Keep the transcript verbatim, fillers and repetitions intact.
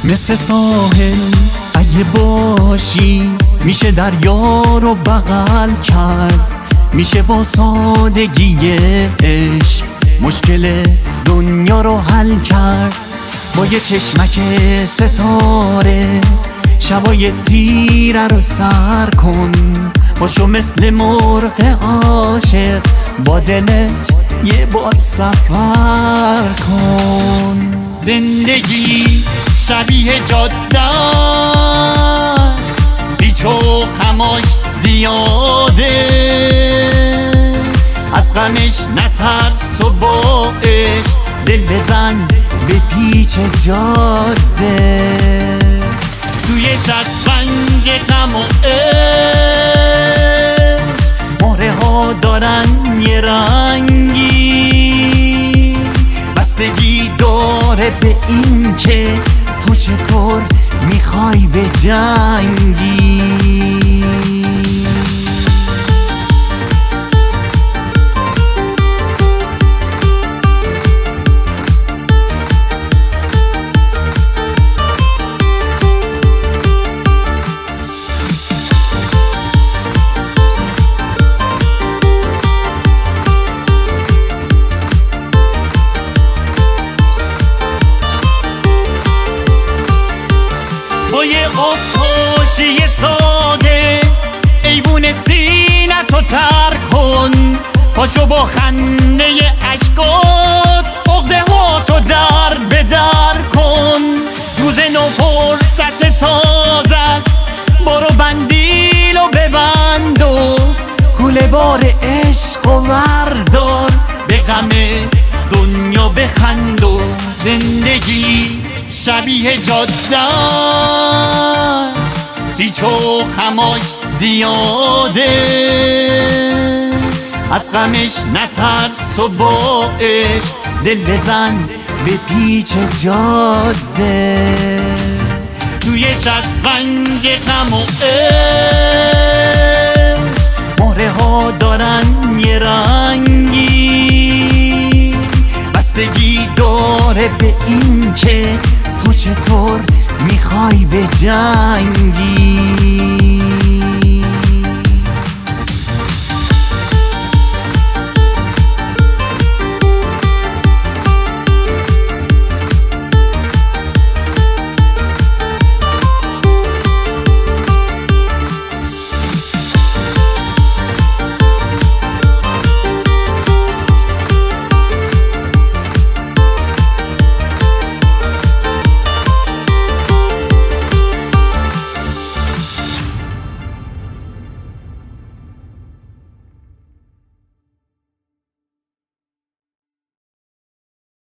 مثل ساحل اگه باشی میشه دریا رو بغل کرد، میشه با سادگی عشق مشکل دنیا رو حل کرد. با یه چشمک ستاره شبای تیره رو سر کن، باشو مثل مرغ عاشق با دلت یه بار سفر کن. زندگی شبیه جاده است، پیچ و خماش زیاده، از غمش نترس و با عشق دل بزن به پیچ جاده. توی شطرنج غم و عشق مهره ها دارن یه رنگی، بستگی داره به این که تو چطور میخوای به جنگی. با یه آبپاشی ساده ایوون سینه‌تو تر کن، پاشو با خنده اشکات عقده هاتو در به در کن. روز نو فرصت تازه است، برو بندیلو ببند و کوله بار عشق و وردار، به غم دنیا بخند و زندگی شبیه جاده است، پیچ و خماش زیاده، از غمش نترس و با عشق دل بزن به پیچ جاده. توی شطرنج غم و عشق مهره ها دارن یه رنگی، بستگی داره به این که تو چطور میخوای به جنگی.